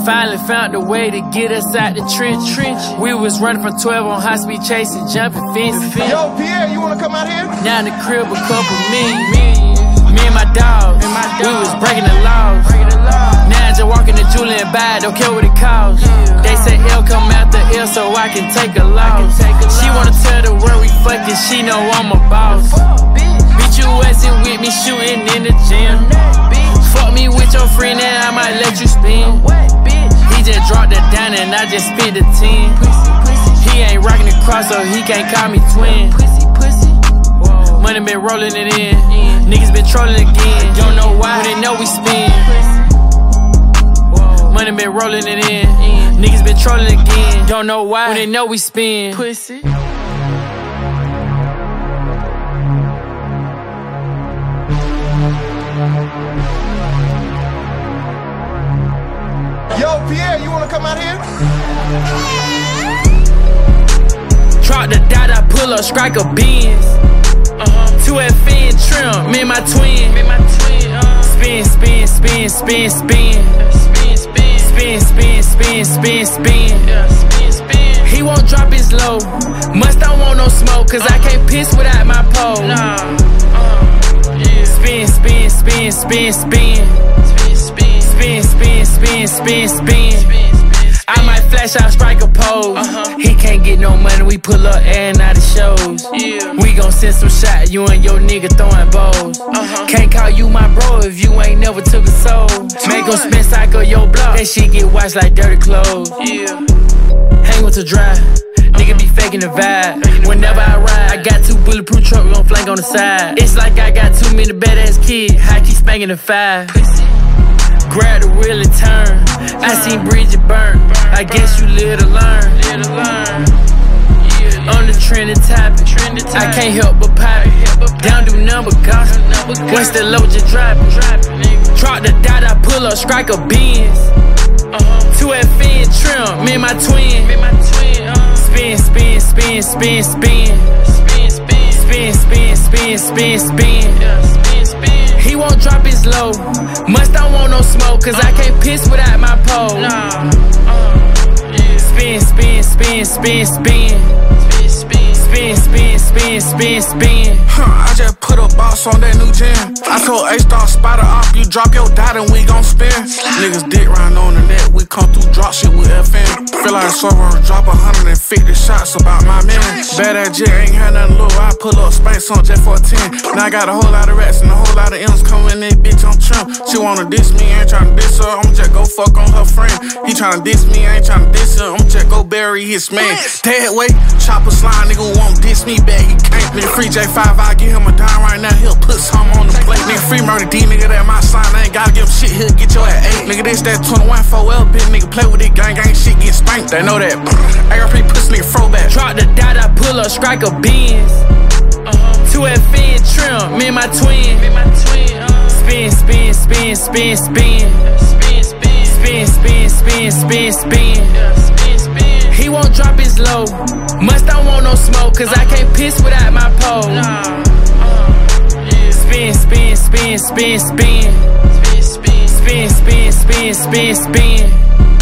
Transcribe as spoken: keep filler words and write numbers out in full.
Finally found a way to get us out the trench. trench. We was running from twelve on high speed chasing, jumping fences. Yo, Pierre, you wanna come out here? Now in the crib a couple million. Me and my dog, we was breaking the laws. Now I just walking to Julian by, don't care what it costs. They say L come after L so I can take a loss. She wanna tell the world we fucking, she know I'm a boss. Bitch, you wasn't with me shooting in the gym. Fuck me with your friend and I might let you spin. He just dropped it down and I just spit the ten. He ain't rocking the cross so he can't call me twin. Money been rolling it in. Niggas been trolling again. Don't know why, but they know we spin. Money been rolling it in. Niggas been trolling again. Don't know why, but they know we spin. Pussy. Yo, Pierre, you wanna come out here? Drop the dot, I pull up, strike a Benz. Uh-huh. two F N trim, me and my twin. Me and my twin. Uh-huh. Spin, spin, spin, spin, spin. Yeah, spin, spin, spin, spin, spin, spin, spin. Yeah, spin, spin. He won't drop his low. Must don't want no smoke, cause uh-huh. I can't piss without my pole. Nah. Uh-huh. Yeah. Spin, spin, spin, spin, spin. Spin, spin, spin, spin, spin. I might flash out, strike a pose. Uh-huh. He can't get no money, we pull up and out of shows. Yeah. We gon' send some shots, you and your nigga throwing bows. Uh-huh. Can't call you my bro if you ain't never took a soul. Make gon' spin cycle your block, that shit get washed like dirty clothes. Yeah. Hang with the dry, nigga be faking the vibe. Whenever I ride, I got two bulletproof trucks, we gon' flank on the side. It's like I got too many badass kids, I keep spanking the five. Grab the wheel and turn. I seen Bridget burn. I guess you live to learn. On the trending topic, I can't help but pop it. Down do number gossip. Once the load just drop it. Drop the dot, I pull up, strike a Benz. two F N trim, me and my twin. Spin, spin, spin, spin, spin. Spin, spin, spin, spin, spin. He won't drop his low. Must don't want no smoke, cause I can't piss without my pole. Nah. Uh, yeah. Spin, spin, spin, spin, spin. Spin, spin, spin, spin, spin. Huh, I just put a box on that new gym. I told A-Star, spider off, you drop your dot and we gon' spin. Niggas dick round on the net, we come through drop shit with F N. Feel like a server, drop one hundred fifty shots about my man. Bad ass jet, ain't had nothing low, I pull up space on jet for a ten. Now I got a whole lot of rats and a whole lot of M's coming in, bitch, I'm trim. She wanna diss me, ain't tryna diss her, I'm just go fuck on her friend. He tryna diss me, ain't tryna diss her, I'm just go bury his man. That way, chopper slime, nigga won't diss me back, he can't. Nigga free J five, I give him a dime right now, he'll put some on the plate. Nigga free murder D, nigga that my sign, I ain't gotta give him shit, he'll get your at eight. Nigga this that twenty-one four L pit, nigga play with it, gang gang shit get spanked, they know that. A R P pussy nigga throw back. Drop the dot, I pull up, strike a Benz. two F N trim, me and my twin. Spin, spin, spin, spin, spin. Spin, spin, spin, spin, spin. He won't drop his low. Must don't want no smoke, cause I can't piss without my pole. Spin, spin, spin, spin, spin. Spin, spin, spin, spin, spin.